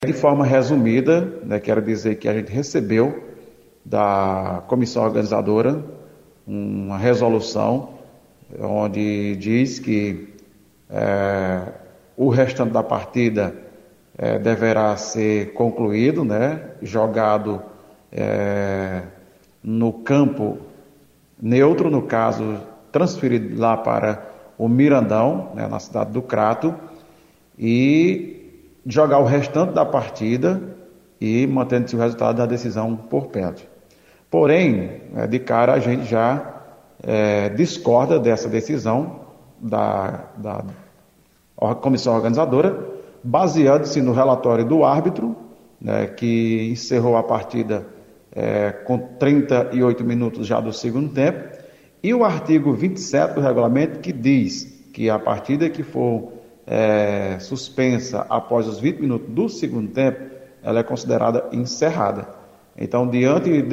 De forma resumida, né, quero dizer que a gente recebeu da comissão organizadora uma resolução onde diz que o restante da partida deverá ser concluído, né, jogado no campo neutro, no caso, transferido lá para o Mirandão, né, na cidade do Crato, e jogar o restante da partida e mantendo-se o resultado da decisão por pênalti. Porém, de cara a gente já discorda dessa decisão da comissão organizadora, baseando-se no relatório do árbitro, né, que encerrou a partida com 38 minutos já do segundo tempo, e o artigo 27 do regulamento, que diz que a partida que for suspensa após os 20 minutos do segundo tempo, ela é considerada encerrada. Então, diante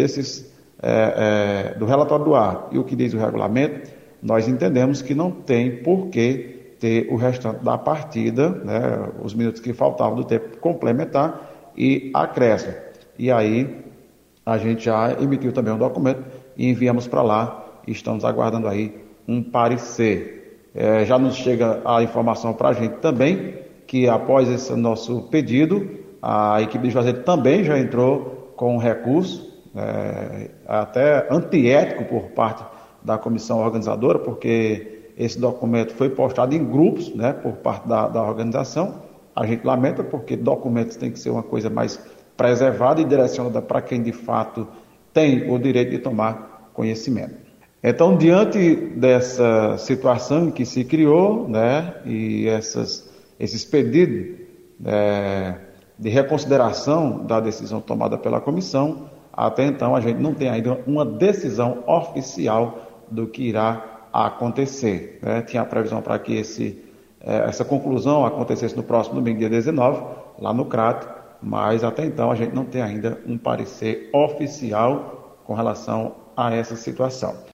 do relatório do ar e o que diz o regulamento, nós entendemos que não tem por que ter o restante da partida, né, os minutos que faltavam do tempo complementar e acréscimo. E aí, a gente já emitiu também um documento e enviamos para lá e estamos aguardando aí um parecer. Já nos chega a informação para a gente também que após esse nosso pedido, a equipe de Juazeiro também já entrou com um recurso, até antiético por parte da comissão organizadora, porque esse documento foi postado em grupos, né, por parte da organização. A gente lamenta porque documentos têm que ser uma coisa mais preservada e direcionada para quem de fato tem o direito de tomar conhecimento. Então, diante dessa situação que se criou, né, e esses pedidos de reconsideração da decisão tomada pela comissão, até então a gente não tem ainda uma decisão oficial do que irá acontecer, né? Tinha a previsão para que essa conclusão acontecesse no próximo domingo, dia 19, lá no Crato, mas até então a gente não tem ainda um parecer oficial com relação a essa situação.